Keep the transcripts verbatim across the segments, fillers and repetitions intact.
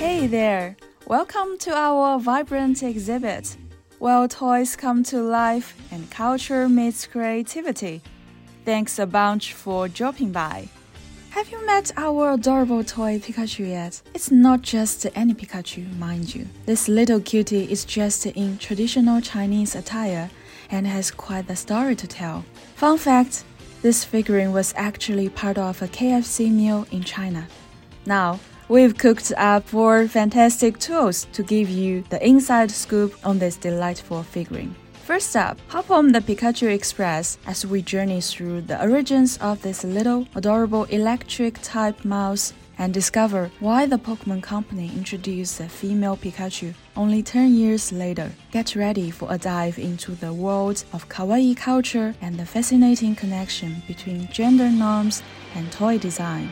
Hey there! Welcome to our vibrant exhibit, where toys come to life and culture meets creativity. Thanks a bunch for dropping by. Have you met our adorable toy Pikachu yet? It's not just any Pikachu, mind you. This little cutie is dressed in traditional Chinese attire and has quite the story to tell. Fun fact, this figurine was actually part of a K F C meal in China. Now, we've cooked up four fantastic tools to give you the inside scoop on this delightful figurine. First up, hop on the Pikachu Express as we journey through the origins of this little, adorable electric-type mouse and discover why the Pokémon Company introduced a female Pikachu only ten years later. Get ready for a dive into the world of kawaii culture and the fascinating connection between gender norms and toy design.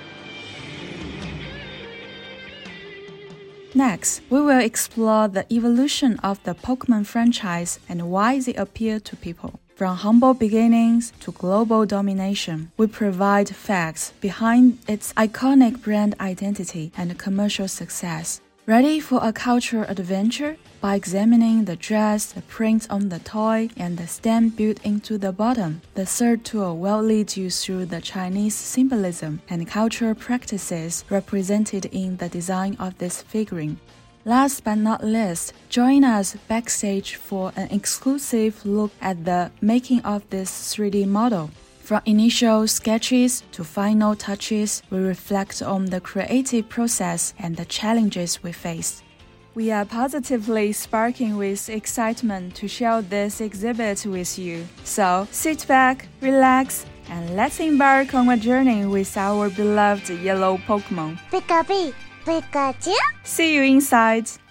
Next, we will explore the evolution of the Pokémon franchise and why they appeal to people. From humble beginnings to global domination, we provide facts behind its iconic brand identity and commercial success. Ready for a cultural adventure? By examining the dress, the print on the toy, and the stamp built into the bottom, the third tool will lead you through the Chinese symbolism and cultural practices represented in the design of this figurine. Last but not least, join us backstage for an exclusive look at the making of this three D model. From initial sketches to final touches, we reflect on the creative process and the challenges we faced. We are positively sparking with excitement to share this exhibit with you. So sit back, relax, and let's embark on a journey with our beloved yellow Pokémon. Pikachu, Pikachu. See you inside!